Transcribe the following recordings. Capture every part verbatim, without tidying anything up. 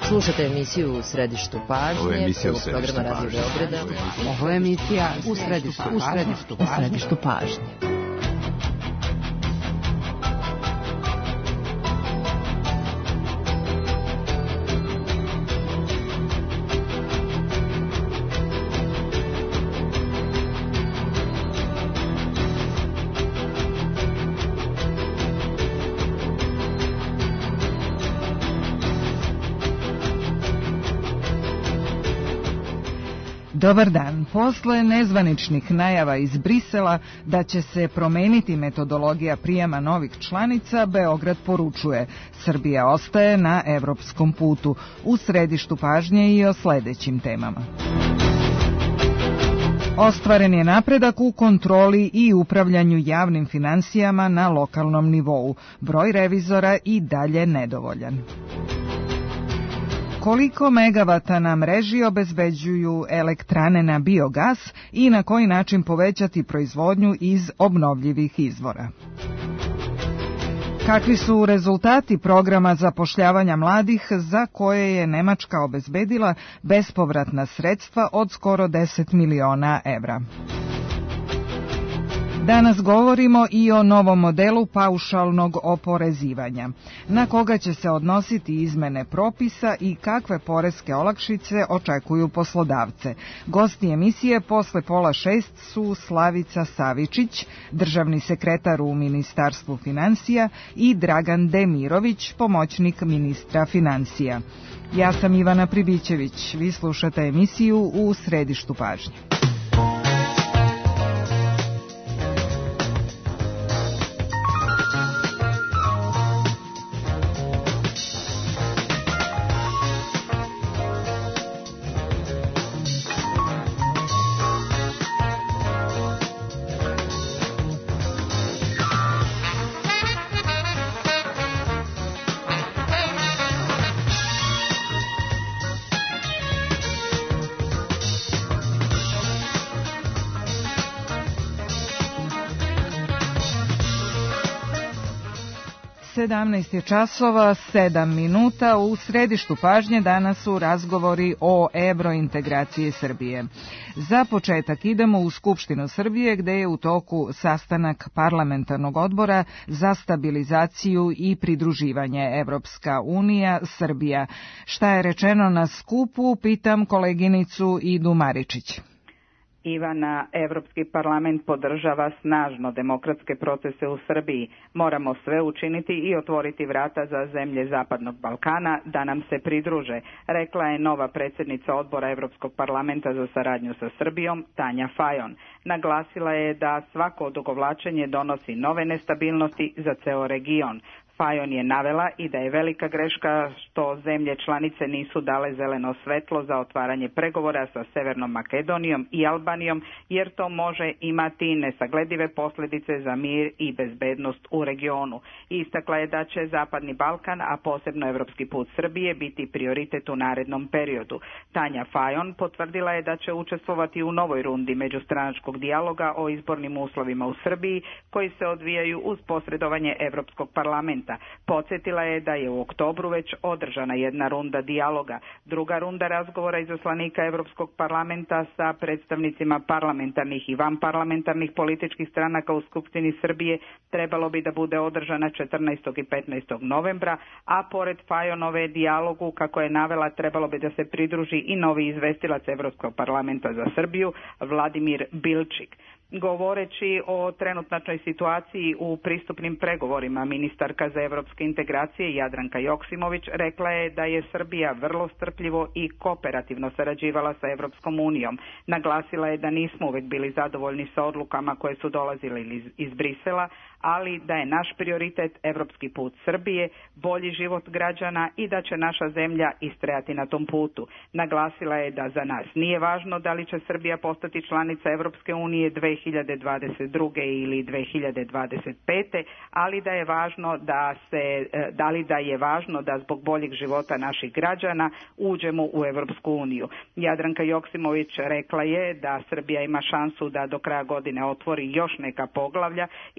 Slušate emisiju U središtu pažnje. Ovo je emisija U središtu pažnje. Radio Beograda. Ovo je emisija U središtu pažnje. U središtu pažnje. Dobar dan. Posle nezvaničnih najava iz Brisela da će se promeniti metodologija prijema novih članica, Beograd poručuje: Srbija ostaje na evropskom putu. U središtu pažnje i o sledećim temama. Ostvaren je napredak u kontroli i upravljanju javnim finansijama na lokalnom nivou. Broj revizora i dalje nedovoljan. Koliko megavata na mreži obezbeđuju elektrane na biogas i na koji način povećati proizvodnju iz obnovljivih izvora? Kakvi su rezultati programa zapošljavanja mladih za koje je Nemačka obezbedila bespovratna sredstva od skoro deset miliona evra? Danas govorimo i o novom modelu paušalnog oporezivanja. Na koga će se odnositi izmene propisa i kakve poreske olakšice očekuju poslodavce? Gosti emisije posle pola šest su Slavica Savičić, državni sekretar u Ministarstvu finansija, i Dragan Demirović, pomoćnik ministra finansija. Ja sam Ivana Pribićević. Vi slušate emisiju U središtu pažnje. sedamnaest je časova, sedam minuta. U središtu pažnje danas su razgovori o evrointegraciji Srbije. Za početak idemo u Skupštinu Srbije, gde je u toku sastanak parlamentarnog odbora za stabilizaciju i pridruživanje Evropska unija Srbija. Šta je rečeno na skupu, pitam koleginicu Idu Maričić. Ivana, Evropski parlament podržava snažno demokratske procese u Srbiji. Moramo sve učiniti i otvoriti vrata za zemlje Zapadnog Balkana da nam se pridruže, rekla je nova predsjednica odbora Evropskog parlamenta za saradnju sa Srbijom, Tanja Fajon. Naglasila je da svako odugovlačenje donosi nove nestabilnosti za ceo region. Fajon je navela i da je velika greška što zemlje članice nisu dale zeleno svetlo za otvaranje pregovora sa Severnom Makedonijom i Albanijom, jer to može imati nesagledive posljedice za mir i bezbednost u regionu. Istakla je da će Zapadni Balkan, a posebno evropski put Srbije, biti prioritet u narednom periodu. Tanja Fajon potvrdila je da će učestvovati u novoj rundi međustranačkog dijaloga o izbornim uslovima u Srbiji, koji se odvijaju uz posredovanje Evropskog parlamenta. Podsjetila je da je u oktobru već održana jedna runda dijaloga. Druga runda razgovora izaslanika Evropskog parlamenta sa predstavnicima parlamentarnih i vanparlamentarnih političkih stranaka u Skupštini Srbije trebalo bi da bude održana četrnaestog i petnaestog novembra, a pored Fajonove dijalogu, kako je navela, trebalo bi da se pridruži i novi izvestilac Evropskog parlamenta za Srbiju, Vladimir Bilčik. Govoreći o trenutnoj situaciji u pristupnim pregovorima, ministarka za evropske integracije Jadranka Joksimović rekla je da je Srbija vrlo strpljivo i kooperativno sarađivala sa Evropskom unijom. Naglasila je da nismo uvek bili zadovoljni sa odlukama koje su dolazile iz, iz Brisela, ali da je naš prioritet evropski put Srbije, bolji život građana i da će naša zemlja istrajati na tom putu. Naglasila je da za nas nije važno da li će Srbija postati članica Evropske unije dve hiljade dvadeset druge ili dve hiljade dvadeset pete, ali da je važno da se da li da je važno da zbog boljeg života naših građana uđemo u Evropsku uniju. Jadranka Joksimović rekla je da Srbija ima šansu da do kraja godine otvori još neka poglavlja i da očekuje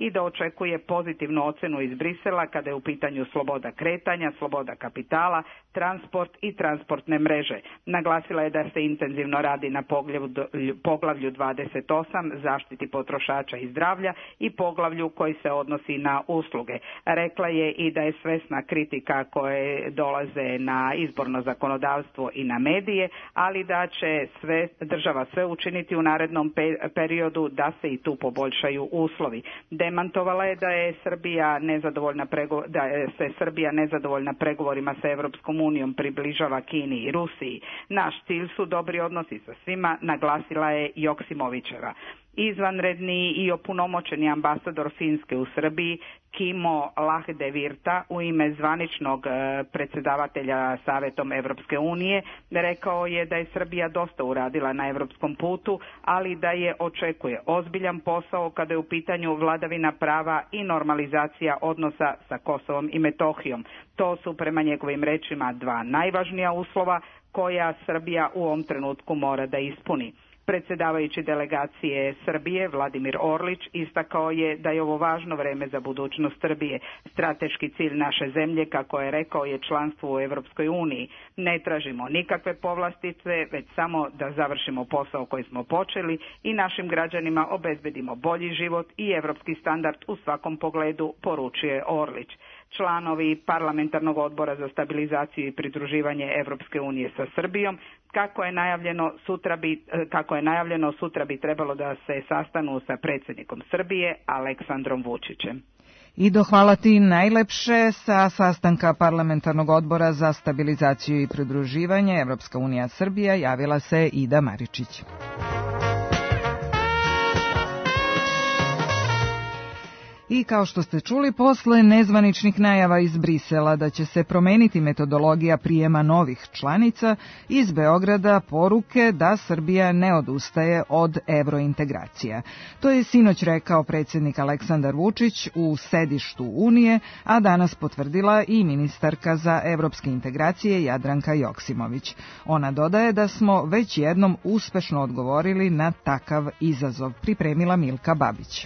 očekuje pozitivnu ocenu iz Brisela kada je u pitanju sloboda kretanja, sloboda kapitala, transport i transportne mreže. Naglasila je da se intenzivno radi na poglavlju dvadeset osam, zaštiti potrošača i zdravlja, i poglavlju koji se odnosi na usluge. Rekla je i da je svesna kritika koje dolaze na izborno zakonodavstvo i na medije, ali da će sve, država sve učiniti u narednom periodu da se i tu poboljšaju uslovi. Demantovala je da je Srbija nezadovoljna prego, da je se Srbija nezadovoljna pregovorima sa Evropskom unijom približava Kini i Rusiji. Naš cilj su dobri odnosi sa svima, naglasila je Joksimovićeva. Izvanredni i opunomoćeni ambasador Finske u Srbiji Kimo Lahdevirta u ime zvaničnog predsjedavatelja Savetom Evropske unije rekao je da je Srbija dosta uradila na evropskom putu, ali da je očekuje ozbiljan posao kada je u pitanju vladavina prava i normalizacija odnosa sa Kosovom i Metohijom. To su prema njegovim rečima dva najvažnija uslova koja Srbija u ovom trenutku mora da ispuni. Predsjedavajući delegacije Srbije Vladimir Orlić istakao je da je ovo važno vreme za budućnost Srbije. Strateški cilj naše zemlje, kako je rekao, je članstvo u Evropskoj uniji. Ne tražimo nikakve povlastice, već samo da završimo posao koji smo počeli i našim građanima obezbedimo bolji život i evropski standard u svakom pogledu, poručuje Orlić. Članovi parlamentarnog odbora za stabilizaciju i pridruživanje Evropske unije sa Srbijom, kako je najavljeno sutra bi, kako je najavljeno sutra bi trebalo da se sastanu sa predsjednikom Srbije Aleksandrom Vučićem. Ido, hvala ti najlepše. Sa sastanka parlamentarnog odbora za stabilizaciju i pridruživanje Evropska unija Srbija javila se Ida Maričić. I kao što ste čuli, posle nezvaničnih najava iz Brisela da će se promeniti metodologija prijema novih članica, iz Beograda poruke da Srbija ne odustaje od evrointegracija. To je sinoć rekao predsjednik Aleksandar Vučić u sedištu Unije, a danas potvrdila i ministarka za evropske integracije Jadranka Joksimović. Ona dodaje da smo već jednom uspešno odgovorili na takav izazov, pripremila Milka Babić.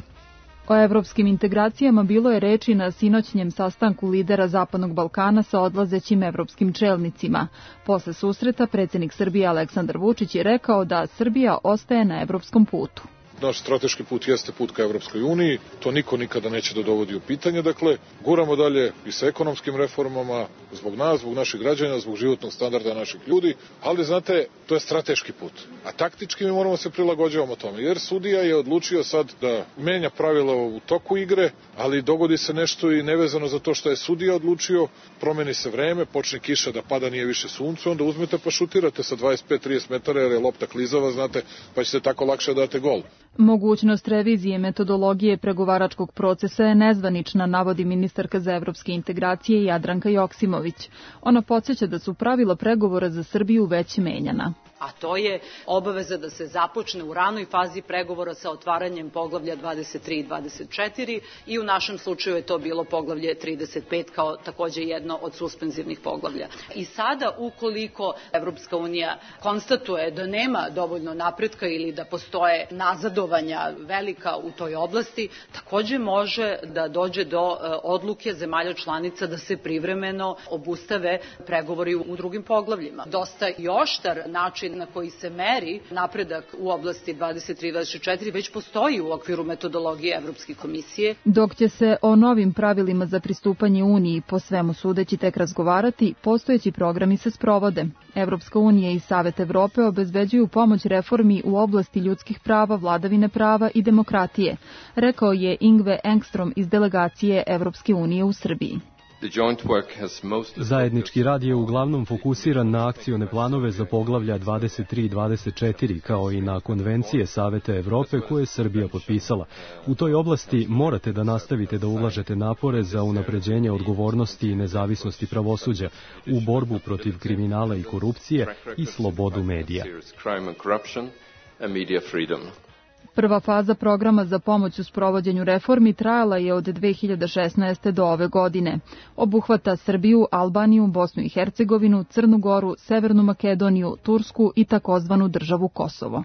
O evropskim integracijama bilo je reči na sinoćnjem sastanku lidera Zapadnog Balkana sa odlazećim evropskim čelnicima. Posle susreta predsjednik Srbije Aleksandar Vučić je rekao da Srbija ostaje na evropskom putu. Naš strateški put jeste put ka Evropskoj uniji, to niko nikada neće da dovodi u pitanje, dakle, guramo dalje i sa ekonomskim reformama, zbog nas, zbog naših građana, zbog životnog standarda naših ljudi, ali znate, to je strateški put, a taktički mi moramo se prilagođavamo tome, jer sudija je odlučio sad da menja pravila u toku igre, ali dogodi se nešto i nevezano za to što je sudija odlučio, promeni se vreme, počne kiša da pada, nije više sunce, onda uzmete pa šutirate sa dvadeset pet do trideset metara jer je lopta klizava, znate, pa ćete tako lakše date gol. Mogućnost revizije metodologije pregovaračkog procesa je nezvanična, navodi ministarka za evropske integracije Jadranka Joksimović. Ona podsjeća da su pravila pregovora za Srbiju već menjana. A to je obaveza da se započne u ranoj fazi pregovora sa otvaranjem poglavlja dvadeset tri i dvadeset četiri i u našem slučaju je to bilo poglavlje trideset pet kao takođe jedno od suspenzivnih poglavlja. I sada ukoliko Evropska unija konstatuje da nema dovoljno napretka ili da postoje nazadovanja velika u toj oblasti, takođe može da dođe do odluke zemalja članica da se privremeno obustave pregovori u drugim poglavljima. Dosta i oštar način na koji se meri napredak u oblasti dvadeset tri i dvadeset četiri već postoji u okviru metodologije Evropske komisije. Dok će se o novim pravilima za pristupanje Uniji po svemu sudeći tek razgovarati, postojeći programi se sprovode. Evropska unija i Savet Evrope obezbeđuju pomoć reformi u oblasti ljudskih prava, vladavine prava i demokratije, rekao je Ingve Engstrom iz delegacije Evropske unije u Srbiji. Zajednički rad je uglavnom fokusiran na akcione planove za poglavlja dvadeset tri i dvadeset četiri, kao i na konvencije Saveta Evrope koje je Srbija potpisala. U toj oblasti morate da nastavite da ulažete napore za unapređenje odgovornosti i nezavisnosti pravosuđa, u borbu protiv kriminala i korupcije i slobodu medija. Prva faza programa za pomoć u sprovođenju reformi trajala je od dve hiljade šesnaeste. do ove godine. Obuhvata Srbiju, Albaniju, Bosnu i Hercegovinu, Crnu Goru, Severnu Makedoniju, Tursku i takozvanu državu Kosovo.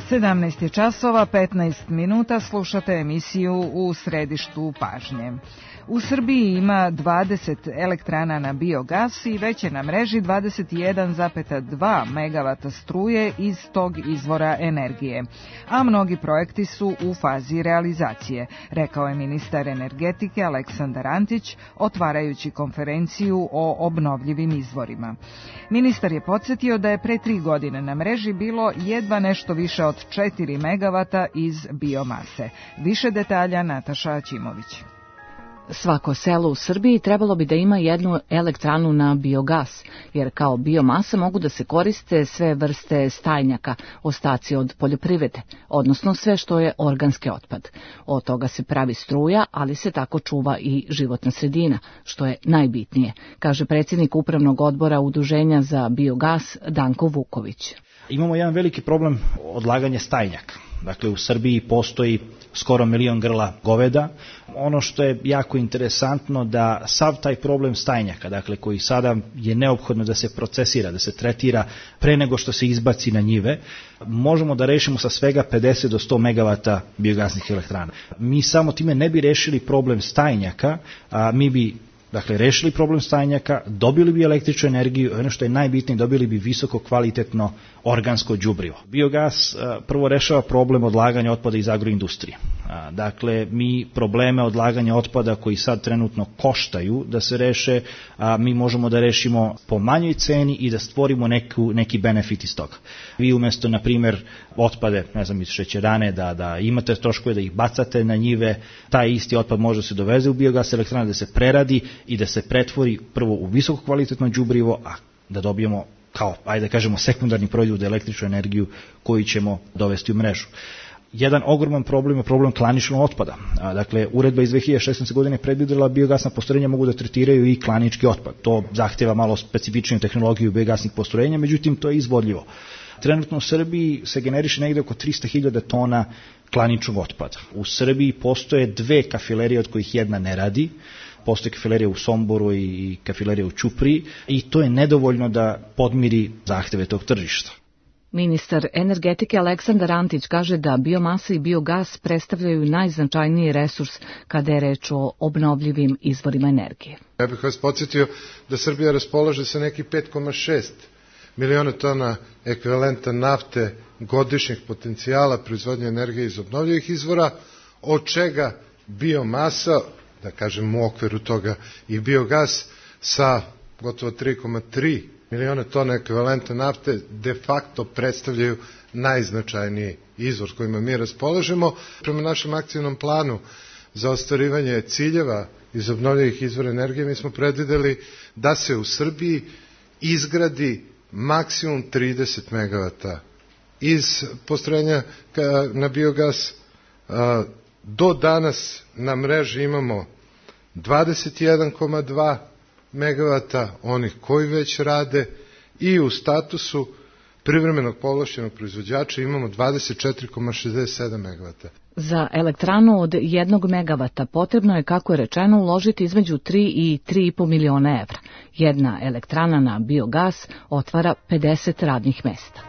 sedamnaest je časova, petnaest minuta, slušate emisiju U središtu pažnje. U Srbiji ima dvadeset elektrana na biogas i već je na mreži dvadeset jedan zarez dva megavata struje iz tog izvora energije, a mnogi projekti su u fazi realizacije, rekao je ministar energetike Aleksandar Antić, otvarajući konferenciju o obnovljivim izvorima. Ministar je podsjetio da je pre tri godine na mreži bilo jedva nešto više od četiri megavata iz biomase. Više detalja Nataša Aćimović. Svako selo u Srbiji trebalo bi da ima jednu elektranu na biogas, jer kao biomasa mogu da se koriste sve vrste stajnjaka, ostaci od poljoprivrede, odnosno sve što je organski otpad. Od toga se pravi struja, ali se tako čuva i životna sredina, što je najbitnije, kaže predsjednik Upravnog odbora Udruženja za biogas Danko Vuković. Imamo jedan veliki problem odlaganja stajnjaka. Dakle, u Srbiji postoji skoro milion grla goveda. Ono što je jako interesantno da sav taj problem stajnjaka, dakle koji sada je neophodno da se procesira, da se tretira pre nego što se izbaci na njive, možemo da rešimo sa svega pedeset do sto megavata biogasnih elektrana. Mi samo time ne bi rešili problem stajnjaka, a mi bi Dakle, rešili problem stajnjaka, dobili bi električnu energiju, ono što je najbitnije, dobili bi visoko kvalitetno organsko đubrivo. Biogas prvo rešava problem odlaganja otpada iz agroindustrije. Dakle, mi probleme odlaganja otpada koji sad trenutno koštaju da se reše, mi možemo da rešimo po manjoj ceni i da stvorimo neku, neki benefit iz toga. Vi umesto, na primjer, otpade, ne znam, iz šećerane, da, da imate troškove da ih bacate na njive, taj isti otpad može se doveze u biogas elektranu, da se preradi i da se pretvori prvo u visoko kvalitetno đubrivo, a da dobijemo kao, ajde da kažemo, sekundarni proizvod električnu energiju koju ćemo dovesti u mrežu. Jedan ogroman problem je problem klaničnog otpada. Dakle, uredba iz dve hiljade šesnaeste. godine predvidela biogasna postrojenja mogu da tretiraju i klanički otpad. To zahtjeva malo specifičniju tehnologiju biogasnih postrojenja, međutim to je izvodljivo. Trenutno u Srbiji se generiše negde oko trista hiljada tona klaničnog otpada. U Srbiji postoje dve kafilerije od kojih jedna ne radi. Postoje kafilerija u Somboru i kafilerija u Ćupriji i to je nedovoljno da podmiri zahteve tog tržišta. Ministar energetike Aleksandar Antić kaže da biomasa i biogas predstavljaju najznačajniji resurs kada je reč o obnovljivim izvorima energije. Ja bih vas podsjetio da Srbija raspolaže sa neki pet zarez šest miliona tona ekvivalenta nafte godišnjeg potencijala proizvodnje energije iz obnovljivih izvora, od čega biomasa, da kažem u okviru toga, i biogas sa gotovo tri zarez tri miliona tona ekvivalenta nafte de facto predstavljaju najznačajniji izvor kojima mi raspolažemo. Prema našem akcijnom planu za ostvarivanje ciljeva iz obnovljivih izvora energije mi smo predvideli da se u Srbiji izgradi maksimum trideset megavata iz postrojenja na biogas. Do danas na mreži imamo dvadeset jedan zarez dva megavata, onih koji već rade, i u statusu privremenog povlašćenog proizvođača imamo dvadeset četiri zarez šezdeset sedam megavata. Za elektranu od jednog megavata potrebno je, kako je rečeno, uložiti između tri i tri i po miliona evra. Jedna elektrana na biogas otvara pedeset radnih mesta.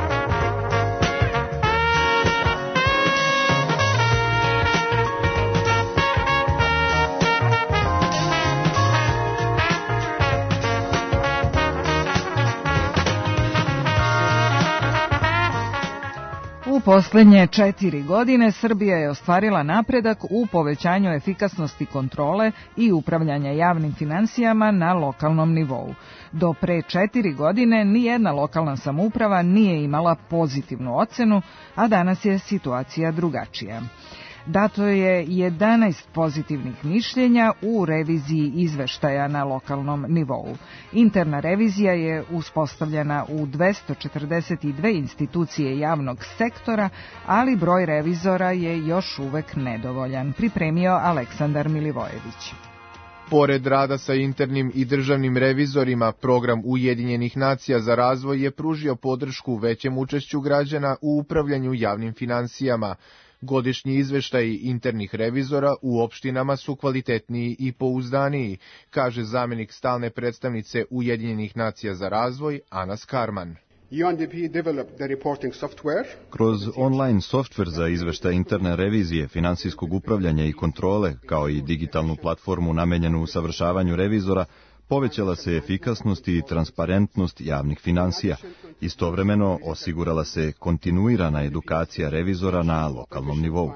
U poslednje četiri godine Srbija je ostvarila napredak u povećanju efikasnosti kontrole i upravljanja javnim finansijama na lokalnom nivou. Do pre četiri godine nijedna lokalna samouprava nije imala pozitivnu ocenu, a danas je situacija drugačija. Dato je jedanaest pozitivnih mišljenja u reviziji izveštaja na lokalnom nivou. Interna revizija je uspostavljena u dvesta četrdeset dve institucije javnog sektora, ali broj revizora je još uvek nedovoljan, pripremio Aleksandar Milivojević. Pored rada sa internim i državnim revizorima, program Ujedinjenih nacija za razvoj je pružio podršku većem učešću građana u upravljanju javnim finansijama. Godišnji izveštaji internih revizora u opštinama su kvalitetniji i pouzdaniji, kaže zamenik stalne predstavnice Ujedinjenih nacija za razvoj Ana Skarman. U N D P developed the reporting software. Kroz online softver za izveštaj interne revizije, finansijskog upravljanja i kontrole, kao i digitalnu platformu namenjenu usavršavanju revizora, povećala se efikasnost i transparentnost javnih finansija. Istovremeno osigurala se kontinuirana edukacija revizora na lokalnom nivou.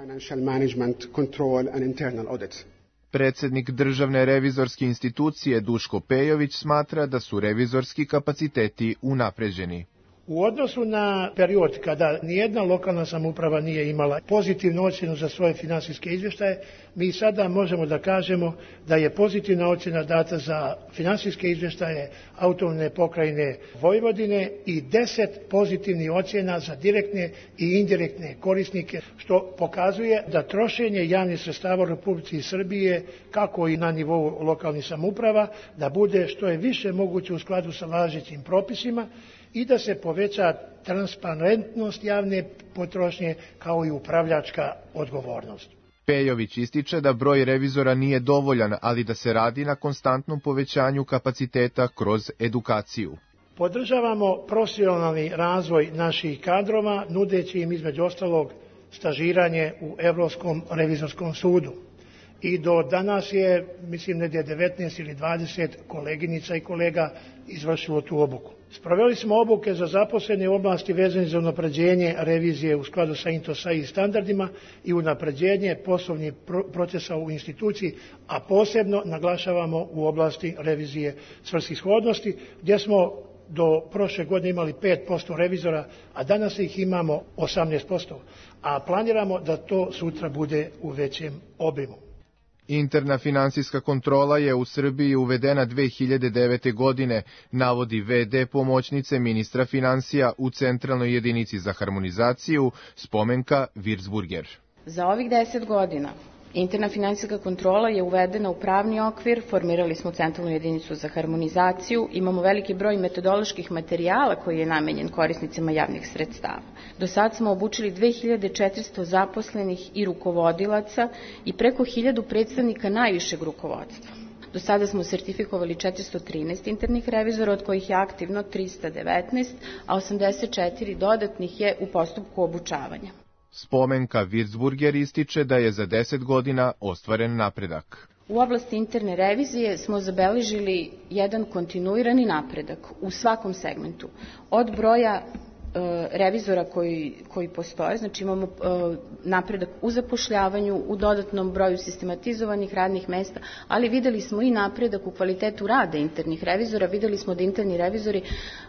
Predsednik Državne revizorske institucije Duško Pejović smatra da su revizorski kapaciteti unapređeni. U odnosu na period kada nijedna lokalna samouprava nije imala pozitivnu ocjenu za svoje finansijske izvještaje, mi sada možemo da kažemo da je pozitivna ocjena data za finansijske izvještaje autonomne pokrajine Vojvodine i deset pozitivnih ocjena za direktne i indirektne korisnike, što pokazuje da trošenje javnih sredstava u Republici Srbije, kako i na nivou lokalnih samouprava, da bude što je više moguće u skladu sa važećim propisima i da se poveća transparentnost javne potrošnje kao i upravljačka odgovornost. Pejović ističe da broj revizora nije dovoljan, ali da se radi na konstantnom povećanju kapaciteta kroz edukaciju. Podržavamo profesionalni razvoj naših kadrova, nudeći im između ostalog stažiranje u Evropskom revizorskom sudu. I do danas je, mislim, negdje devetnaest ili dvadeset koleginica i kolega izvršilo tu obuku. Sproveli smo obuke za zaposlene u oblasti vezane za unapređenje revizije u skladu sa INTOSAI standardima i unapređenje poslovnih procesa u instituciji, a posebno naglašavamo u oblasti revizije svrsishodnosti, gdje smo do prošle godine imali pet posto revizora, a danas ih imamo osamnaest posto, a planiramo da to sutra bude u većem obimu. Interna finansijska kontrola je u Srbiji uvedena dve hiljade devete. godine, navodi ve de pomoćnice ministra finansija u Centralnoj jedinici za harmonizaciju, Spomenka Virzburger. Za ovih deset godina interna finansijska kontrola je uvedena u pravni okvir, formirali smo Centralnu jedinicu za harmonizaciju, imamo veliki broj metodoloških materijala koji je namenjen korisnicima javnih sredstava. Do sad smo obučili dve hiljade četiristo zaposlenih i rukovodilaca i preko hiljadu predstavnika najvišeg rukovodstva. Do sada smo sertifikovali četiristo trinaest internih revizora, od kojih je aktivno trista devetnaest, a osamdeset četiri dodatnih je u postupku obučavanja. Spomenka Virzburger ističe da je za deset godina ostvaren napredak. U oblasti interne revizije smo zabeležili jedan kontinuirani napredak u svakom segmentu. Od broja revizora koji, koji postoje, znači imamo napredak u zapošljavanju, u dodatnom broju sistematizovanih radnih mesta, ali videli smo i napredak u kvalitetu rada internih revizora, videli smo da interni revizori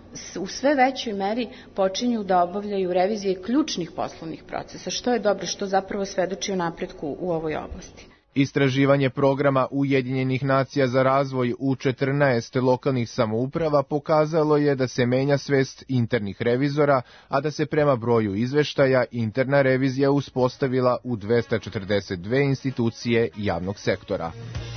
u sve većoj meri počinju da obavljaju revizije ključnih poslovnih procesa, što je dobro, što zapravo svedoči o napretku u ovoj oblasti. Istraživanje programa Ujedinjenih nacija za razvoj u četrnaest lokalnih samouprava pokazalo je da se menja svest internih revizora, a da se prema broju izveštaja interna revizija uspostavila u dvesta četrdeset dve institucije javnog sektora.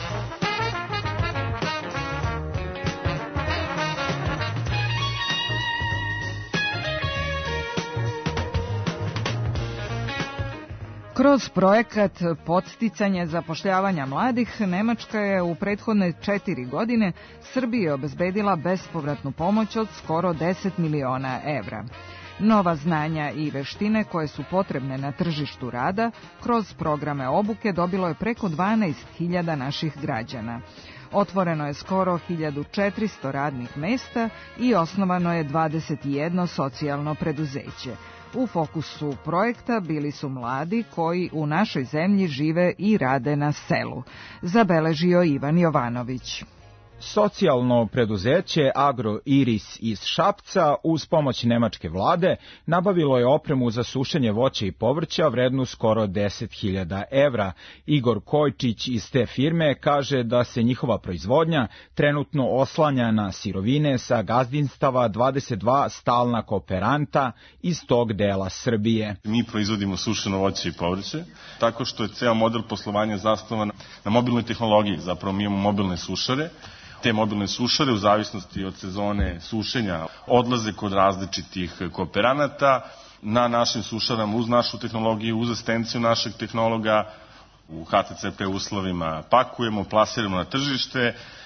Kroz projekat podsticanja zapošljavanja mladih, Nemačka je u prethodne četiri godine Srbiji obezbedila bespovratnu pomoć od skoro deset miliona evra. Nova znanja i veštine koje su potrebne na tržištu rada kroz programe obuke dobilo je preko dvanaest hiljada naših građana. Otvoreno je skoro hiljadu četiristo radnih mesta i osnovano je dvadeset jedno socijalno preduzeće. U fokusu projekta bili su mladi koji u našoj zemlji žive i rade na selu, zabeležio Ivan Jovanović. Socijalno preduzeće Agro Iris iz Šapca uz pomoć nemačke vlade nabavilo je opremu za sušenje voća i povrća vrednu skoro deset hiljada evra. Igor Kojčić iz te firme kaže da se njihova proizvodnja trenutno oslanja na sirovine sa gazdinstava dvadeset dva stalna kooperanta iz tog dela Srbije. Mi proizvodimo sušeno voće i povrće, tako što je ceo model poslovanja zasnovan na mobilnoj tehnologiji. Zapravo mi imamo mobilne sušare. Te mobilne sušare u zavisnosti od sezone sušenja odlaze kod različitih kooperanata na našim sušarama uz našu tehnologiju, uz asistenciju našeg tehnologa, u ha te ce pe uslovima pakujemo, plasiramo na tržište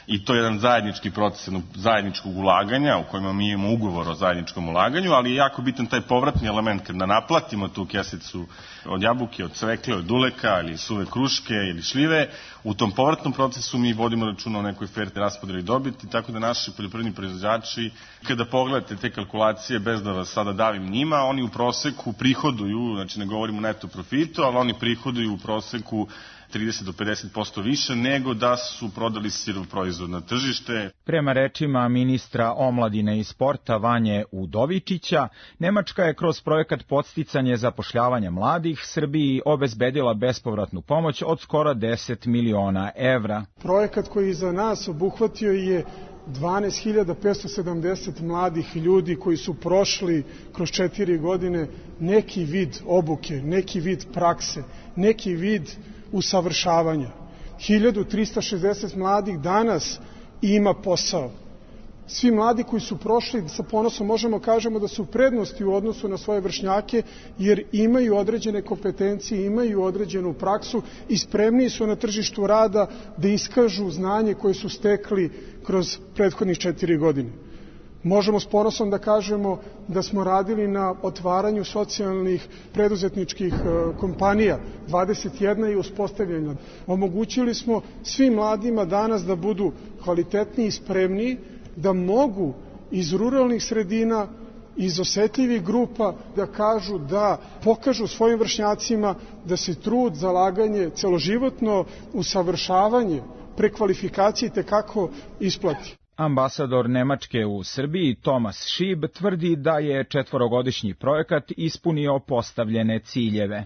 i to je jedan zajednički proces zajedničkog ulaganja u kojima mi imamo ugovor o zajedničkom ulaganju, ali je jako bitan taj povratni element kada naplatimo tu kesicu od jabuke, od cvekle, od duleka ili suve kruške ili šljive. U tom povratnom procesu mi vodimo računa o nekoj fair raspodeli dobiti, tako da naši poljoprivredni proizvođači, kada pogledate te kalkulacije, bez da vas sada davim njima, oni u proseku prihoduju, znači ne govorimo neto profitu, ali oni prihoduju u proseku trideset do pedeset posto više nego da su prodali sirov proizvod na tržište. Prema rečima ministra omladine i sporta Vanje Udovičića, Nemačka je kroz projekat podsticanje zapošljavanja mladih Srbiji obezbedila bespovratnu pomoć od skoro deset miliona evra. Projekat koji za nas obuhvatio je dvanaest hiljada petsto sedamdeset mladih ljudi koji su prošli kroz četiri godine neki vid obuke, neki vid prakse, neki vid usavršavanja. hiljadu trista šezdeset mladih danas ima posao. Svi mladi koji su prošli, sa ponosom možemo kažemo da su u prednosti u odnosu na svoje vršnjake, jer imaju određene kompetencije, imaju određenu praksu i spremni su na tržištu rada da iskažu znanje koje su stekli kroz prethodnih četiri godine. Možemo s ponosom da kažemo da smo radili na otvaranju socijalnih preduzetničkih kompanija, dvadeset jedna je uspostavljena. Omogućili smo svim mladima danas da budu kvalitetniji i spremniji, da mogu iz ruralnih sredina, iz osetljivih grupa da kažu, da pokažu svojim vršnjacima da se trud, zalaganje, celoživotno usavršavanje, prekvalifikacije tekako isplati. Ambasador Nemačke u Srbiji Thomas Schieb tvrdi da je četvorogodišnji projekat ispunio postavljene ciljeve.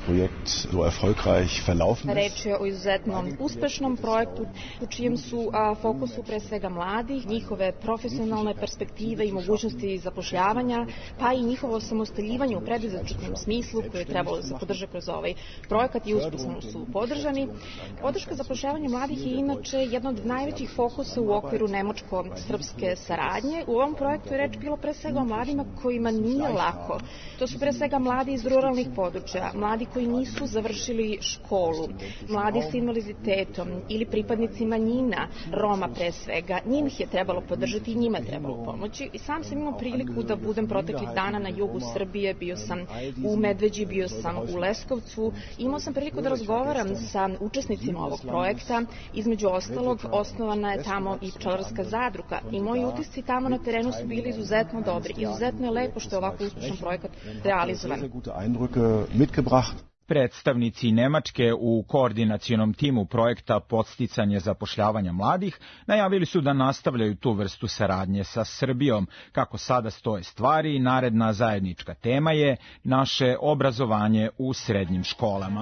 Reč je o izuzetno uspešnom projektu u čijem su a, fokusu pre svega mladih, njihove profesionalne perspektive i mogućnosti zapošljavanja, pa i njihovo samostaljivanje u preduzetničkom smislu koje je trebalo da se podrže kroz ovaj projekat i uspešno su podržani. Podrška zapošljavanja mladih je inače jedna od najvećih fokusa u okviru Nemačke srpske saradnje. U ovom projektu je reč bilo pre svega o mladima kojima nije lako. To su pre svega mladi iz ruralnih područja, mladi koji nisu završili školu, mladi sa invaliditetom ili pripadnici manjina, Roma pre svega. Njih je trebalo podržati i njima je trebalo pomoći. I sam sam imao priliku da budem proteklih dana na jugu Srbije, bio sam u Medveđi, bio sam u Leskovcu. Imao sam priliku da razgovaram sa učesnicima ovog projekta. Između ostalog, osnovana je tamo i pčelarska zadruga i moji utisci tamo na terenu su bili izuzetno dobri. Izuzetno je lepo što je ovako uspešan projekat realizovan. Predstavnici Nemačke u koordinacionom timu projekta Podsticanje zapošljavanja mladih najavili su da nastavljaju tu vrstu saradnje sa Srbijom. Kako sada stoje stvari, naredna zajednička tema je naše obrazovanje u srednjim školama.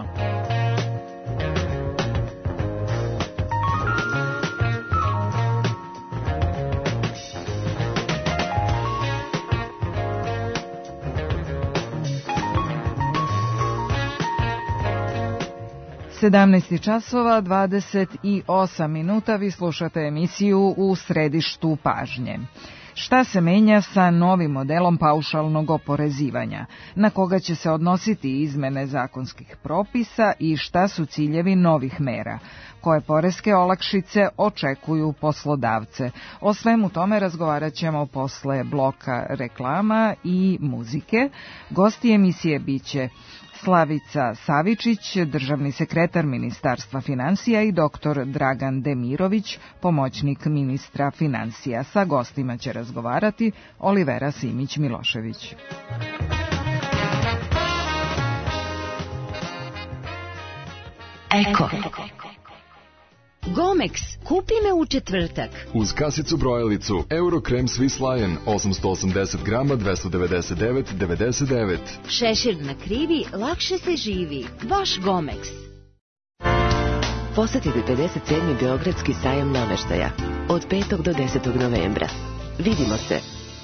sedamnaest časova dvadeset osam minuta, vi slušate emisiju U središtu pažnje. Šta se menja sa novim modelom paušalnog oporezivanja? Na koga će se odnositi izmene zakonskih propisa i šta su ciljevi novih mera? Koje poreske olakšice očekuju poslodavce? O svemu tome razgovarat ćemo posle bloka reklama i muzike. Gosti emisije biće Slavica Savičić, državni sekretar Ministarstva finansija i doktor Dragan Demirović, pomoćnik ministra finansija. Sa gostima će razgovarati Olivera Simić-Milošević. Eko. Gomex, kupi me u četvrtak. Uz kasicu brojalicu Eurokrem Swiss Lion osamsto osamdeset grama dvesta devedeset devet devedeset devet. Šešir na krivi, lakše se živi. Baš Gomex. Posetite pedeset sedmi Beogradski sajam nameštaja od petog do desetog novembra. Vidimo se.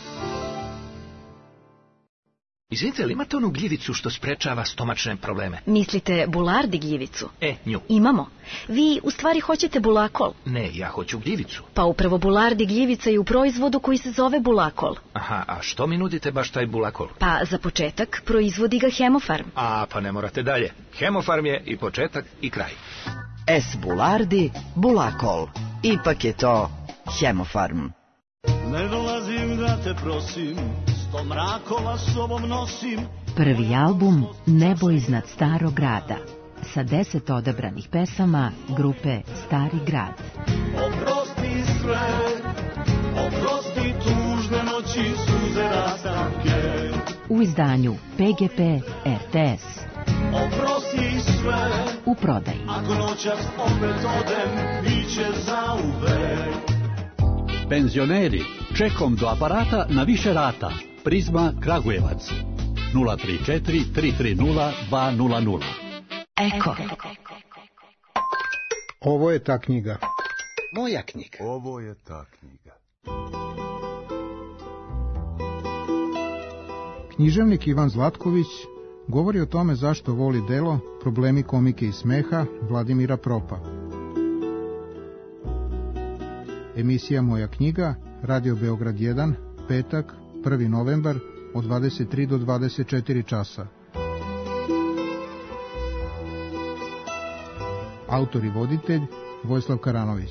Izvinite, ali imate onu gljivicu što sprečava stomačne probleme? Mislite bulardi gljivicu? E, nju. Imamo. Vi u stvari hoćete bulakol? Ne, ja hoću gljivicu. Pa upravo bulardi gljivica je u proizvodu koji se zove bulakol. Aha, a što mi nudite baš taj bulakol? Pa za početak proizvodi ga Hemofarm. A, pa ne morate dalje. Hemofarm je i početak i kraj. S. Bulardi, bulakol. Ipak je to Hemofarm. Ne dolazim da te prosim, sto mrakova sobom nosim. Prvi album Nebo iznad starog grada sa deset odabranih pesama grupe Stari grad. Oprosti sve, oprosti tužne noći, suze rastanke. U izdanju P G P R T S. Oprosti sve, u prodaji. Ako noćas opet odem, biće zauvek. Penzioneri, čekom do aparata na više rata. Prizma Kragujevac. nula tri četiri tri tri nula dva nula nula. Eko. Ovo je ta knjiga. Moja knjiga. Ovo je ta knjiga. Književnik Ivan Zlatković govori o tome zašto voli delo Problemi komike i smeha Vladimira Propa. Emisija Moja knjiga, Radio Beograd jedan, petak, prvi novembar, od dvadeset tri do dvadeset četiri časa. Autor i voditelj Vojislav Karanović.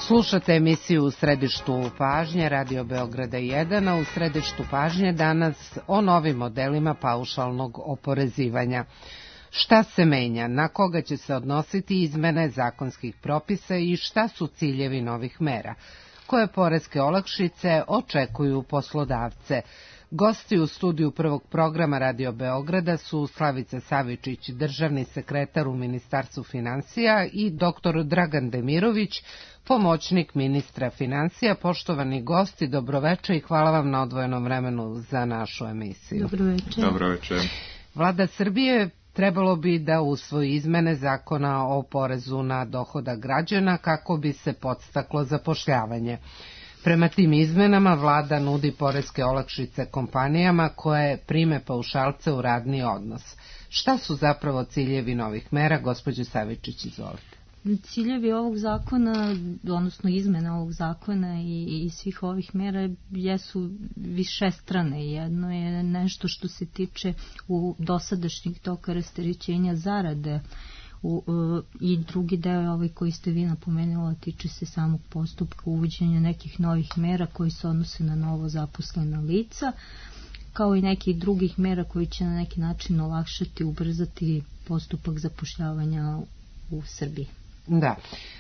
Slušate emisiju U središtu pažnje Radio Beograda jedan, a u središtu pažnje danas o novim modelima paušalnog oporezivanja. Šta se menja, na koga će se odnositi izmene zakonskih propisa i šta su ciljevi novih mera? Koje poreske olakšice očekuju poslodavce? Gosti u studiju prvog programa Radio Beograda su Slavica Savičić, državni sekretar u Ministarstvu finansija, i doktor Dragan Demirović, pomoćnik ministra finansija. Poštovani gosti, dobroveče i hvala vam na odvojenom vremenu za našu emisiju. Dobroveče. Dobroveče. Vlada Srbije trebalo bi da usvoji izmene zakona o porezu na dohodak građana kako bi se podstaklo zapošljavanje. Prema tim izmenama vlada nudi poreske olakšice kompanijama koje prime paušalce u radni odnos. Šta su zapravo ciljevi novih mera? Gospođo Savičić, izvolite. Ciljevi ovog zakona, odnosno izmena ovog zakona i, i svih ovih mera jesu višestrane. Jedno je nešto što se tiče u dosadašnjih toka rasterećenja zarade, U, i drugi deo je ovaj koji ste vi napomenuli, tiče se samog postupka uvođenja nekih novih mera koji se odnose na novo zaposlena lica, kao i nekih drugih mera koji će na neki način olakšati, ubrzati postupak zapošljavanja u Srbiji. Da.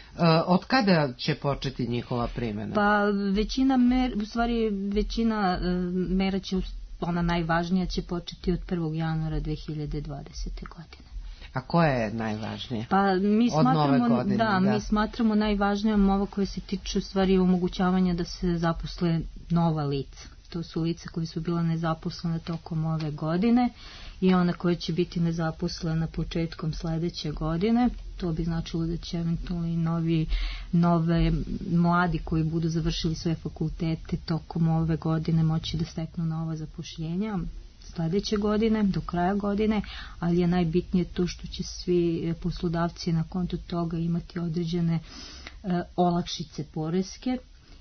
Od kada će početi njihova primjena? Pa većina mera, u stvari većina mera će, ona najvažnija će početi od prvog januara dve hiljade dvadesete. godine. A koja je najvažnije? Pa mi smatramo, godine, da, da, mi smatramo najvažnijom ovo koje se tiče u stvari omogućavanja da se zaposle nova lica. To su lica koji su bila nezaposlena tokom ove godine i ona koja će biti nezaposlena početkom sledeće godine. To bi značilo da će eventualno i novi, nove mladi koji budu završili svoje fakultete tokom ove godine moći da steknu nova zapošljenja sledeće godine, do kraja godine, ali je najbitnije to što će svi poslodavci na kontu toga imati određene e, olakšice poreske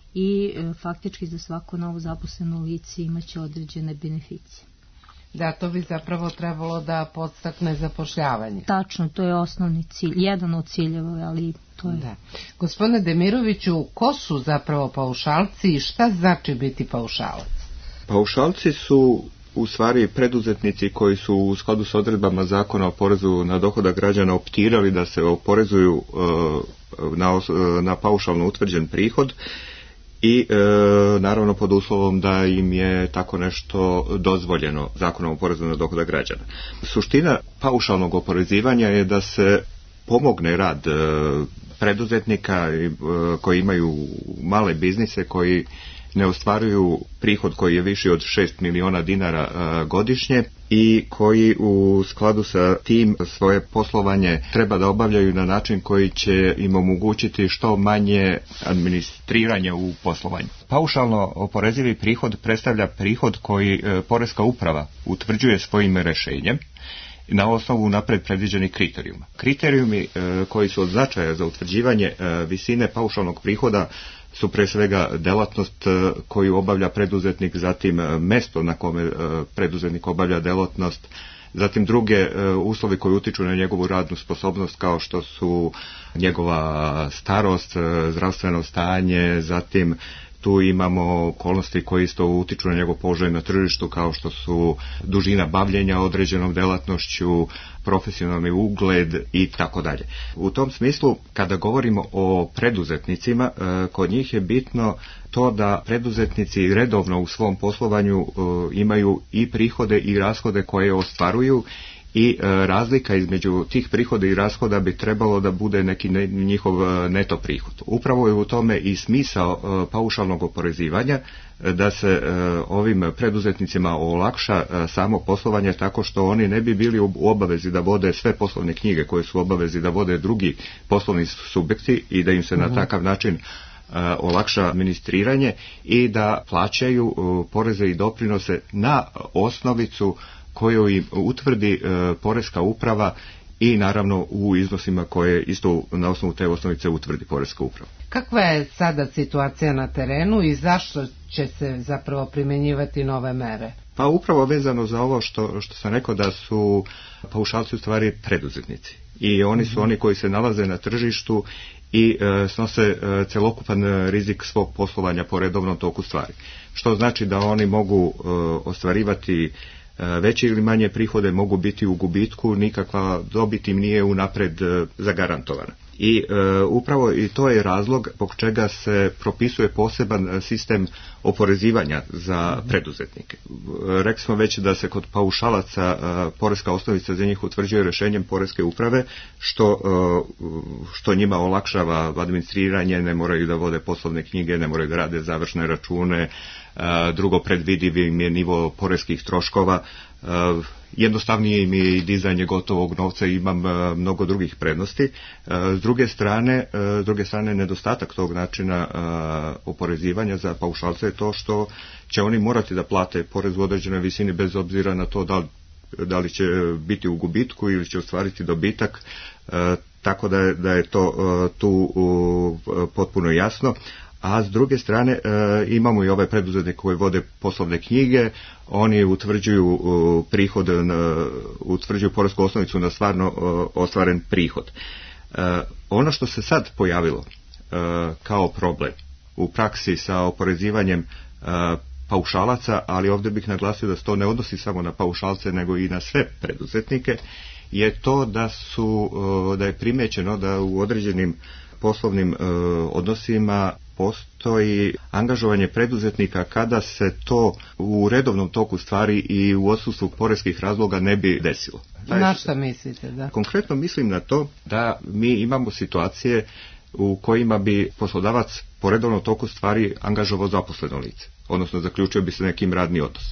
i e, faktički za svako novo zaposleno lice imaće određene beneficije. Da, to bi zapravo trebalo da podstakne zapošljavanje. Tačno, to je osnovni cilj, jedan od ciljeva, ali to je... Da. Gospodine Demiroviću, ko su zapravo paušalci i šta znači biti paušalac? Paušalci su u stvari preduzetnici koji su u skladu s odredbama zakona o porezu na dohodak građana optirali da se oporezuju na, na paušalno utvrđen prihod i e, naravno pod uslovom da im je tako nešto dozvoljeno zakonom o porezu na dohodak građana. Suština paušalnog oporezivanja je da se pomogne rad e, preduzetnika e, koji imaju male biznise, koji ne ostvaruju prihod koji je viši od šest miliona dinara a, godišnje i koji u skladu sa tim svoje poslovanje treba da obavljaju na način koji će im omogućiti što manje administriranja u poslovanju. Paušalno oporezivi prihod predstavlja prihod koji e, poreska uprava utvrđuje svojim rešenjem na osnovu napred predviđenih kriterijuma. Kriterijumi e, koji su od značaja za utvrđivanje e, visine paušalnog prihoda su pre svega delatnost koju obavlja preduzetnik, zatim mesto na kome preduzetnik obavlja delatnost, zatim druge uslovi koji utiču na njegovu radnu sposobnost kao što su njegova starost, zdravstveno stanje, zatim tu imamo okolnosti koje isto utiču na njegov položaj na tržištu kao što su dužina bavljenja određenom delatnošću, profesionalni ugled i tako dalje. U tom smislu, kada govorimo o preduzetnicima, kod njih je bitno to da preduzetnici redovno u svom poslovanju imaju i prihode i rashode koje ostvaruju i razlika između tih prihoda i rashoda bi trebalo da bude neki ne, njihov neto prihod. Upravo je u tome i smisao paušalnog oporezivanja, da se ovim preduzetnicima olakša samo poslovanje tako što oni ne bi bili u obavezi da vode sve poslovne knjige koje su u obavezi da vode drugi poslovni subjekti i da im se na takav način olakša administriranje i da plaćaju poreze i doprinose na osnovicu koju im utvrdi e, poreska uprava i naravno u iznosima koje isto na osnovu te osnovice utvrdi poreska uprava. Kakva je sada situacija na terenu i zašto će se zapravo primjenjivati nove mere? Pa upravo vezano za ovo što, što sam rekao da su paušalci u stvari preduzetnici i oni su mm-hmm. oni koji se nalaze na tržištu i e, snose e, celokupan rizik svog poslovanja po redovnom toku stvari. Što znači da oni mogu e, ostvarivati e, veće ili manje prihode, mogu biti u gubitku, nikakva dobit im nije unapred e, zagarantovana. I e, upravo i to je razlog zbog čega se propisuje poseban sistem oporezivanja za preduzetnike. Rekli smo već da se kod paušalaca e, poreska osnovica za njih utvrđuje rješenjem poreske uprave, što, e, što njima olakšava administriranje, ne moraju da vode poslovne knjige, ne moraju da rade završne račune, e, drugo predvidiv im je nivo poreskih troškova, e, jednostavnije im je i dizanje gotovog novca, imam uh, mnogo drugih prednosti. Uh, s druge strane, uh, s druge strane nedostatak tog načina uh, oporezivanja za paušalce je to što će oni morati da plate porez u određenoj visini bez obzira na to da li, da li će biti u gubitku ili će ostvariti dobitak, uh, tako da je, da je to uh, tu uh, potpuno jasno. A s druge strane e, imamo i ove preduzetnike koji vode poslovne knjige, oni utvrđuju e, prihod, e, utvrđuju poresku osnovicu na stvarno e, ostvaren prihod. E, ono što se sad pojavilo e, kao problem u praksi sa oporezivanjem e, paušalaca, ali ovdje bih naglasio da se to ne odnosi samo na paušalce nego i na sve preduzetnike, je to da su e, da je primećeno da u određenim poslovnim e, odnosima postoji angažovanje preduzetnika kada se to u redovnom toku stvari i u odsustvu poreskih razloga ne bi desilo. Na što mislite? Da? Konkretno mislim na to da mi imamo situacije u kojima bi poslodavac po redovnom toku stvari angažovao zaposleno lice, odnosno zaključio bi se nekim radni odnos.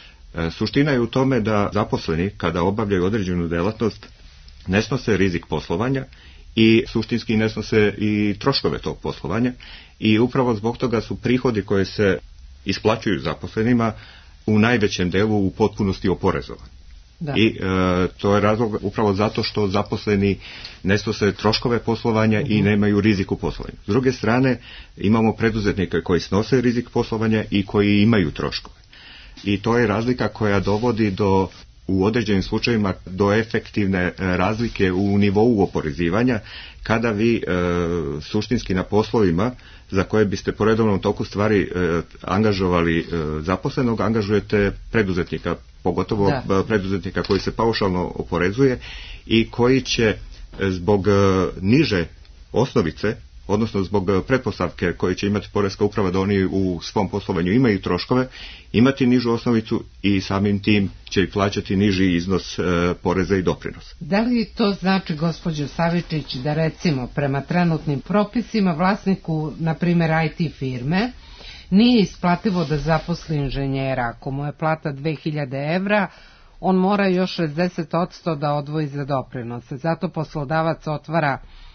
E, suština je u tome da zaposleni kada obavljaju određenu delatnost ne snose rizik poslovanja i suštinski ne snose i troškove tog poslovanja i upravo zbog toga su prihodi koje se isplaćuju zaposlenima u najvećem delu u potpunosti oporezovani. Da. I e, to je razlog upravo zato što zaposleni ne snose troškove poslovanja uh-huh. i nemaju rizik u poslovanju. S druge strane imamo preduzetnike koji snose rizik poslovanja i koji imaju troškove. I to je razlika koja dovodi do u određenim slučajevima do efektivne razlike u nivou oporezivanja kada vi e, suštinski na poslovima za koje biste po redovnom toku stvari e, angažovali e, zaposlenog, angažujete preduzetnika, pogotovo da. preduzetnika koji se paušalno oporezuje i koji će zbog e, niže osnovice, odnosno zbog pretpostavke koje će imati poreska uprava da oni u svom poslovanju imaju troškove, imati nižu osnovicu i samim tim će i plaćati niži iznos e, poreza i doprinosa. Da li to znači, gospođo Savičić, da recimo prema trenutnim propisima vlasniku, na primjer I T firme, nije isplativo da zaposli inženjera? Ako mu je plata dve hiljade evra, on mora još šezdeset posto da odvoji za doprinose. Zato poslodavac otvara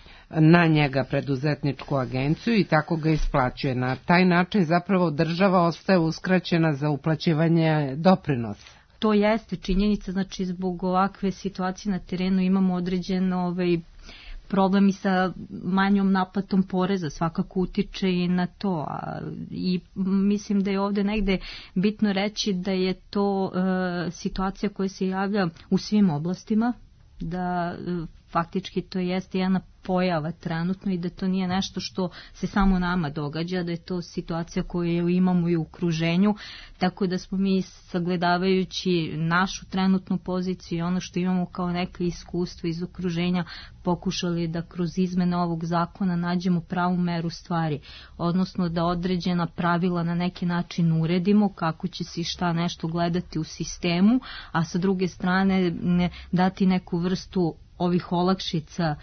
na njega preduzetničku agenciju i tako ga isplaćuje. Na taj način zapravo država ostaje uskraćena za uplaćivanje doprinosa. To jeste činjenica, znači zbog ovakve situacije na terenu imamo određen ovaj, problem i sa manjom naplatom poreza, svakako utiče i na to. A, i mislim da je ovdje negde bitno reći da je to e, situacija koja se javlja u svim oblastima, da e, faktički to jeste jedna pojava trenutno i da to nije nešto što se samo nama događa, da je to situacija koju imamo i u okruženju, tako da smo mi sagledavajući našu trenutnu poziciju i ono što imamo kao neka iskustva iz okruženja pokušali da kroz izmene ovog zakona nađemo pravu meru stvari, odnosno da određena pravila na neki način uredimo kako će se šta nešto gledati u sistemu, a sa druge strane ne, dati neku vrstu ovih olakšica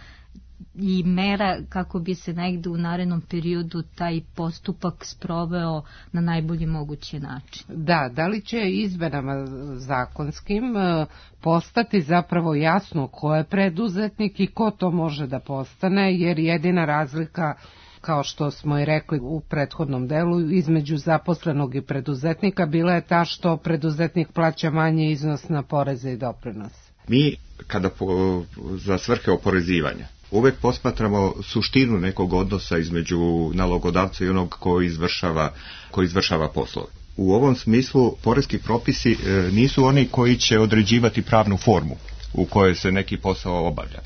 i mera kako bi se negde u narednom periodu taj postupak sproveo na najbolji mogući način. Da, da li će izmenama zakonskim postati zapravo jasno ko je preduzetnik i ko to može da postane, jer jedina razlika, kao što smo i rekli u prethodnom delu, između zaposlenog i preduzetnika bila je ta što preduzetnik plaća manje iznos na poreze i doprinose. Mi, kada po, za svrhe oporezivanja, uvek posmatramo suštinu nekog odnosa između nalogodavca i onog koji izvršava, koji izvršava poslove. U ovom smislu poreski propisi e, nisu oni koji će određivati pravnu formu u kojoj se neki posao obavlja,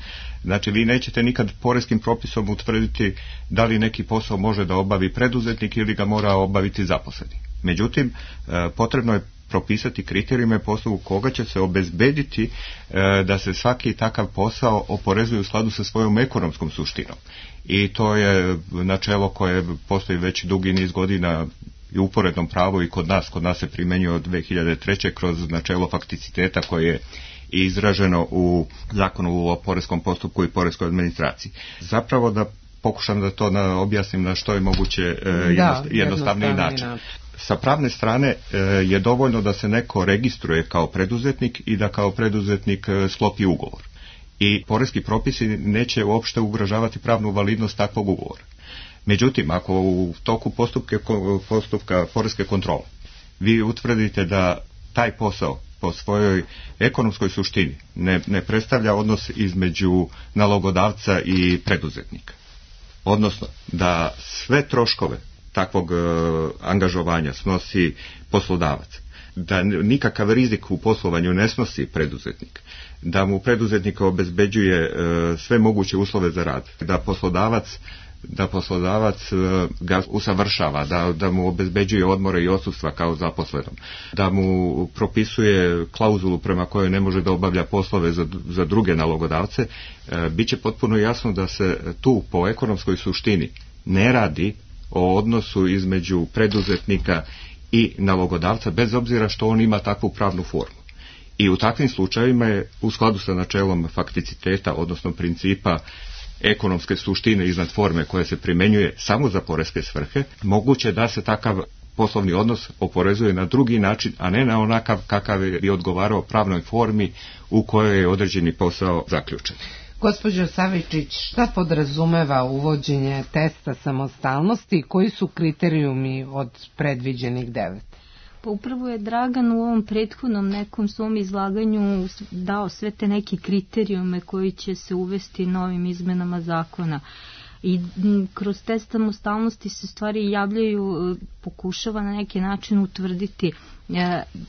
Znači vi nećete nikad poreskim propisom utvrditi da li neki posao može da obavi preduzetnik ili ga mora obaviti zaposleni. Međutim, potrebno je propisati kriterijume po osnovu koga će se obezbediti da se svaki takav posao oporezuje u skladu sa svojom ekonomskom suštinom. I to je načelo koje postoji već dugi niz godina i uporednom pravu i kod nas. Kod nas se primenjuje od dve hiljade treće kroz načelo fakticiteta koje je izraženo u zakonu o poreskom postupku i poreskoj administraciji. Zapravo da pokušam da to na, objasnim na što je moguće e, jednostavniji, da, jednostavniji način. način. Sa pravne strane e, je dovoljno da se neko registruje kao preduzetnik i da kao preduzetnik e, sklopi ugovor. I poreski propisi neće uopšte ugrožavati pravnu validnost takvog ugovora. Međutim, ako u toku postupke, postupka poreske kontrole vi utvrdite da taj posao po svojoj ekonomskoj suštini ne, ne predstavlja odnos između nalogodavca i preduzetnika, odnosno da sve troškove takvog e, angažovanja snosi poslodavac, da nikakav rizik u poslovanju ne snosi preduzetnik, da mu preduzetnik obezbeđuje e, sve moguće uslove za rad, da poslodavac da poslodavac ga usavršava, da, da mu obezbeđuje odmore i odsustva kao zaposlenom, da mu propisuje klauzulu prema kojoj ne može da obavlja poslove za, za druge nalogodavce, e, bit će potpuno jasno da se tu po ekonomskoj suštini ne radi o odnosu između preduzetnika i nalogodavca, bez obzira što on ima takvu pravnu formu. I u takvim slučajevima je u skladu sa načelom fakticiteta, odnosno principa ekonomske suštine iznad forme koja se primenjuje samo za poreske svrhe, moguće da se takav poslovni odnos oporezuje na drugi način, a ne na onakav kakav bi odgovarao pravnoj formi u kojoj je određeni posao zaključen. Gospođo Savičić, šta podrazumeva uvođenje testa samostalnosti i koji su kriterijumi od predviđenih devet? Pa upravo je Dragan u ovom prethodnom nekom svom izlaganju dao sve te neke kriterijume koji će se uvesti novim izmenama zakona. I kroz test samostalnosti se stvari javljaju, pokušava na neki način utvrditi e,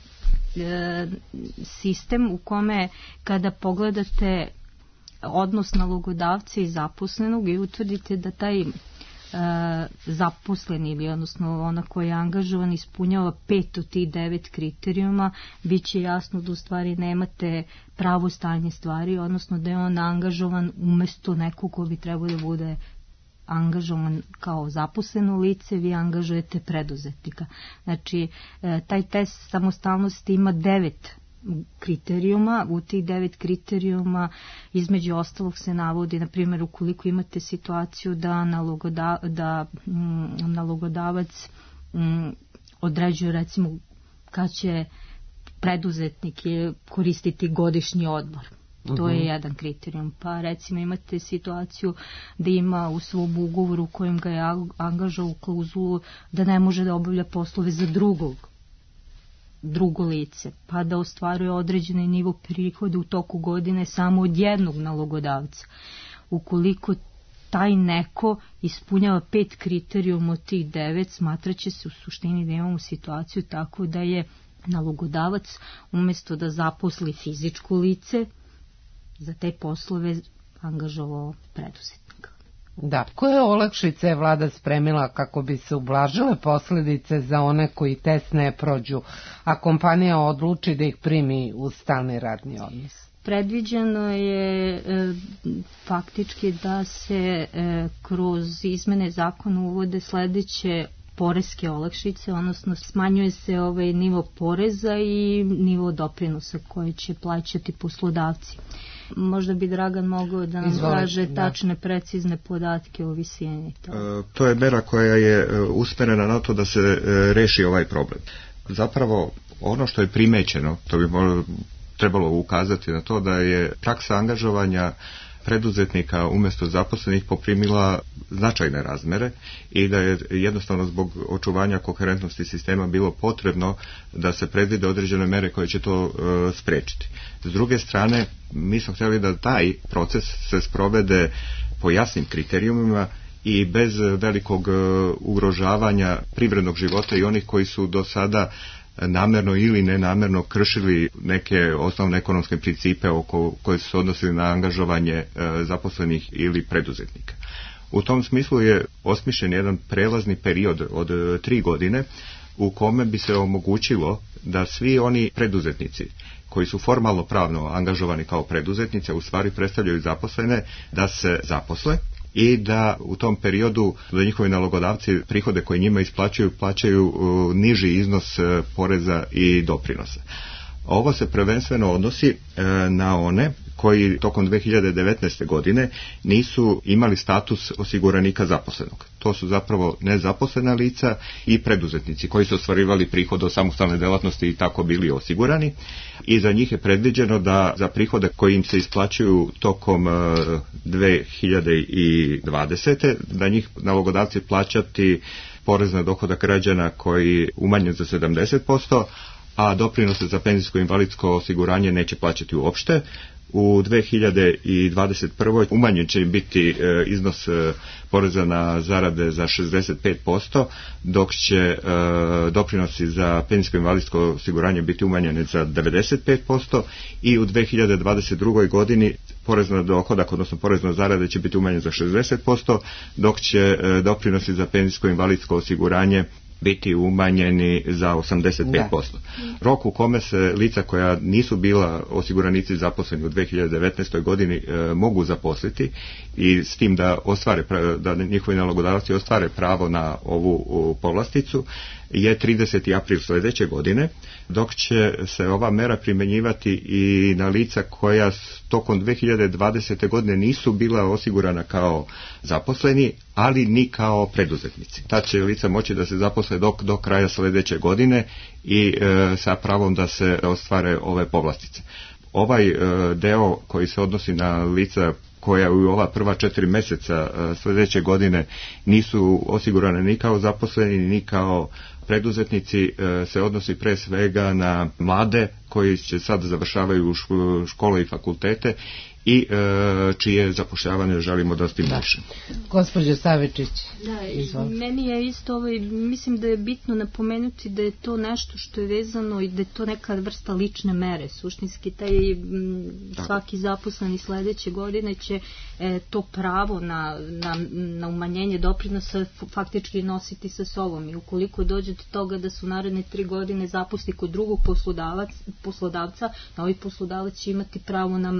e, sistem u kome kada pogledate odnos nalogodavca i zaposlenog i utvrdite da taj E, zaposleni ili odnosno ona koja je angažovan ispunjava pet od tih devet kriterijuma, bit će jasno da u stvari nemate pravo stanje stvari, odnosno da je on angažovan umesto nekog ko bi trebao da bude angažovan kao zaposleno lice, vi angažujete preduzetnika. Znači, e, taj test samostalnosti ima devet kriterijuma. U tih devet kriterijuma između ostalog se navodi, na primjer, ukoliko imate situaciju da, nalogoda, da mm, nalogodavac mm, određuje recimo kad će preduzetnik koristiti godišnji odmor. To uh-huh. je jedan kriterijum. Pa recimo imate situaciju da ima u svom ugovoru u kojem ga je angažao u klauzulu da ne može da obavlja poslove za drugog drugo lice, pa da ostvaruje određeni nivo prihoda u toku godine samo od jednog nalogodavca. Ukoliko taj neko ispunjava pet kriterijuma od tih devet, smatraće se u suštini da imamo situaciju tako da je nalogodavac umjesto da zaposli fizičko lice, za te poslove angažovao preduzetnika. Da, koje olakšice je vlada spremila kako bi se ublažile posljedice za one koji test ne prođu, a kompanija odluči da ih primi u stalni radni odnos? Predviđeno je e, faktički da se e, kroz izmene zakona uvode sledeće poreske olakšice, odnosno smanjuje se ovaj nivo poreza i nivo doprinosa koje će plaćati poslodavci. Možda bi Dragan mogao da nam Izvolite, kaže tačne, da. precizne podatke o visini. To. E, to je mera koja je usmerena na to da se e, reši ovaj problem. Zapravo, ono što je primećeno, to bi možda trebalo ukazati na to da je praksa angažovanja preduzetnika umjesto zaposlenih poprimila značajne razmere i da je jednostavno zbog očuvanja koherentnosti sistema bilo potrebno da se predvide određene mere koje će to e, spriječiti. S druge strane, mi smo htjeli da taj proces se sprovede po jasnim kriterijumima i bez velikog e, ugrožavanja privrednog života i onih koji su do sada namjerno ili nenamjerno kršili neke osnovne ekonomske principe oko koje su se odnosili na angažovanje e, zaposlenih ili preduzetnika. U tom smislu je osmišljen jedan prelazni period od e, tri godine u kome bi se omogućilo da svi oni preduzetnici koji su formalno pravno angažovani kao preduzetnice u stvari predstavljaju zaposlene da se zaposle i da u tom periodu da njihovi nalogodavci prihode koje njima isplaćuju plaćaju uh, niži iznos uh, poreza i doprinosa. Ovo se prvenstveno odnosi uh, na one koji tokom dve hiljade devetnaeste. godine nisu imali status osiguranika zaposlenog. To su zapravo nezaposlena lica i preduzetnici koji su ostvarivali prihod od samostalne delatnosti i tako bili osigurani. I za njih je predviđeno da za prihode koji im se isplaćuju tokom dve hiljade dvadesete. da njih nalogodavci plaćati porez na dohodak građana koji umanjen za sedamdeset posto, a doprinose za penzijsko i invalidsko osiguranje neće plaćati uopšte. U dve hiljade dvadeset prve. umanjen će biti e, iznos e, poreza na zarade za šezdeset pet posto, dok će e, doprinosi za penzijsko i invalidsko osiguranje biti umanjeni za devedeset pet posto i u dve hiljade dvadeset druge. godini porez na dohodak, odnosno porez na zarade će biti umanjen za šezdeset posto, dok će e, doprinosi za penzijsko i invalidsko osiguranje biti umanjeni za osamdeset pet posto. Da. Rok u kome se lica koja nisu bila osiguranici zaposleni u dve hiljade devetnaestoj. godini e, mogu zaposliti i s tim da ostvare, da njihovi nalogodavci ostvare pravo na ovu povlasticu je trideseti april sljedeće godine, dok će se ova mera primjenjivati i na lica koja tokom dve hiljade dvadesete. godine nisu bila osigurana kao zaposleni, ali ni kao preduzetnici. Ta će lica moći da se zaposle do, do kraja sljedeće godine i e, sa pravom da se ostvare ove povlastice. Ovaj e, deo koji se odnosi na lica koja u ova prva četiri mjeseca e, sljedeće godine nisu osigurane ni kao zaposleni ni kao preduzetnici, e, se odnosi pre svega na mlade koji će sad završavaju škole i fakultete i e, čije zapošljavanje želimo da stimulišemo. Gospođo Savičić, da, izvolite. Meni je isto ovaj, mislim da je bitno napomenuti da je to nešto što je vezano i da je to neka vrsta lične mere. Suštinski taj m, svaki zaposleni sledeće godine će e, to pravo na, na, na umanjenje doprinosa faktički nositi sa sobom i ukoliko dođe do toga da su naredne tri godine zaposli kod drugog poslodavca, novi poslodavac će imati pravo na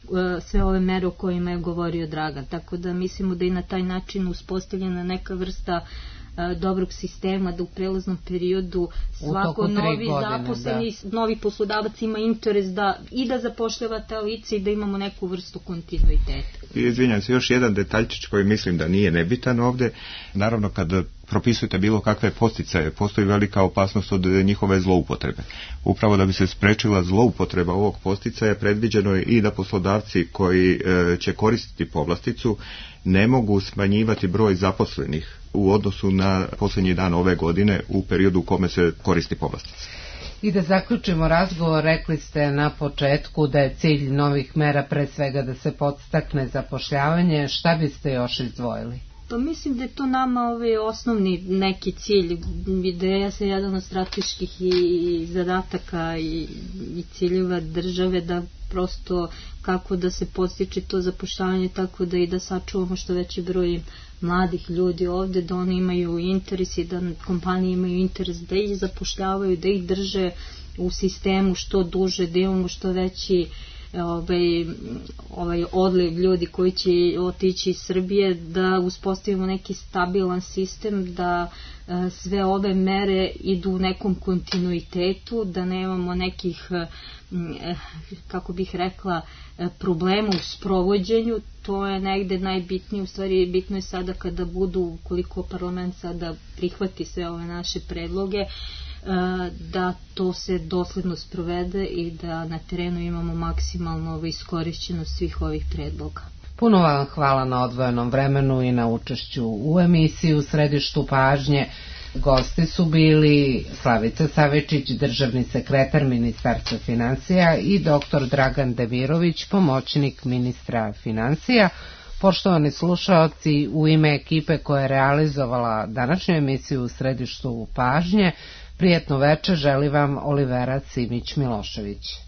sve ove mere o kojima je govorio Dragan. Tako da mislimo da je na taj način uspostavljena neka vrsta dobrog sistema da u prelaznom periodu svako novi godine, zaposleni, da. novi poslodavac ima interes da i da zapošljava ta lica i da imamo neku vrstu kontinuiteta. Izvinjam se, još jedan detaljčić koji mislim da nije nebitan ovdje. Naravno, kad propisujete bilo kakve posticaje, postoji velika opasnost od njihove zloupotrebe. Upravo da bi se sprečila zloupotreba ovog posticaja, predviđeno je i da poslodavci koji e, će koristiti povlasticu ne mogu smanjivati broj zaposlenih u odnosu na posljednji dan ove godine u periodu u kome se koristi povlastica. I da zaključimo razgovor, rekli ste na početku da je cilj novih mera pre svega da se podstakne zapošljavanje. Šta biste još izdvojili? Pa mislim da je to nama ovaj osnovni neki cilj, ideja se jedan od strateških i zadataka i, i ciljeva države da prosto kako da se podstiče to zapošljavanje tako da i da sačuvamo što veći broj mladih ljudi ovde, da oni imaju interes i da kompanije imaju interes da ih zapošljavaju, da ih drže u sistemu što duže, da imamo što veći ovaj, ovaj odliv ljudi koji će otići iz Srbije, da uspostavimo neki stabilan sistem, da e, sve ove mere idu u nekom kontinuitetu, da nemamo nekih e, kako bih rekla problema u sprovođenju. To je negde najbitnije, u stvari bitno je sada kada budu, koliko parlament sada prihvati sve ove naše predloge, da to se dosledno sprovede i da na terenu imamo maksimalno iskorišćenost svih ovih predloga. Puno vam hvala na odvojenom vremenu i na učešću u emisiji U središtu pažnje. Gosti su bili Slavica Savičić, državni sekretar Ministarstva financija, i doktor Dragan Demirović, pomoćnik ministra financija. Poštovani slušaoci, u ime ekipe koja je realizovala današnju emisiju U središtu pažnje, Prijetno veče želi vam Olivera Simić-Milošević.